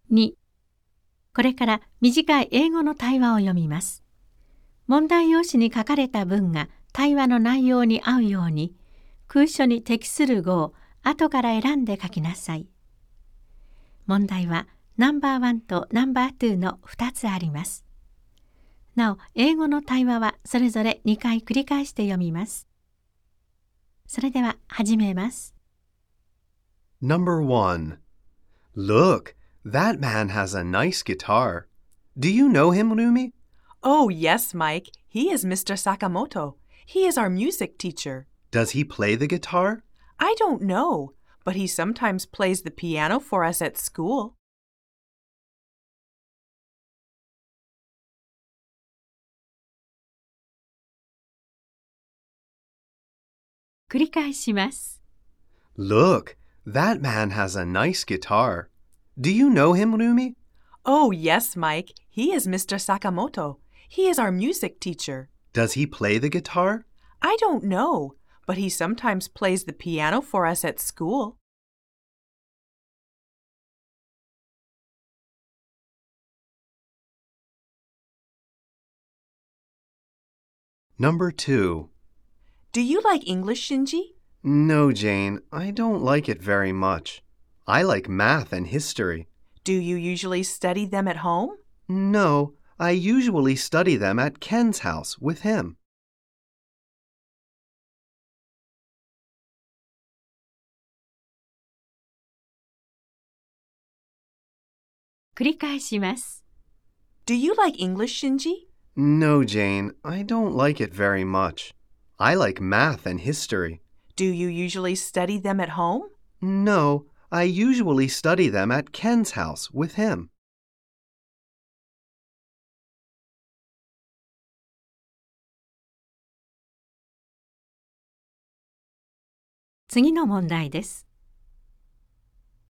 2、これから短い英語の対話を読みます。問題用紙に書かれた文が対話の内容に合うように、空所に適する語を後から選んで書きなさい。問題はナンバー1とナンバー2の2つあります。なお、英語の対話はそれぞれ2回繰り返して読みます。それでは始めます。 Number 1. Look, that man has a nice guitar. Do you know him, Rumi? Oh, yes, Mike. He is Mr. Sakamoto. He is our music teacher. Does he play the guitar? I don't know, but he sometimes plays the piano for us at school. 繰り返します。 Look, that man has a nice guitar. Do you know him, Rumi? Oh, yes, Mike. He is Mr. Sakamoto. He is our music teacher. Does he play the guitar? I don't know, but he sometimes plays the piano for us at school. 2. Do you like English, Shinji? No, Jane, I don't like it very much. I like math and history. Do you usually study them at home? No, I usually study them at Ken's house with him. 繰り返します。 Do you like English, Shinji? No, Jane, I don't like it very much. I like math and history. Do you usually study them at home? No, I usually study them at Ken's house with him. 次の問題です。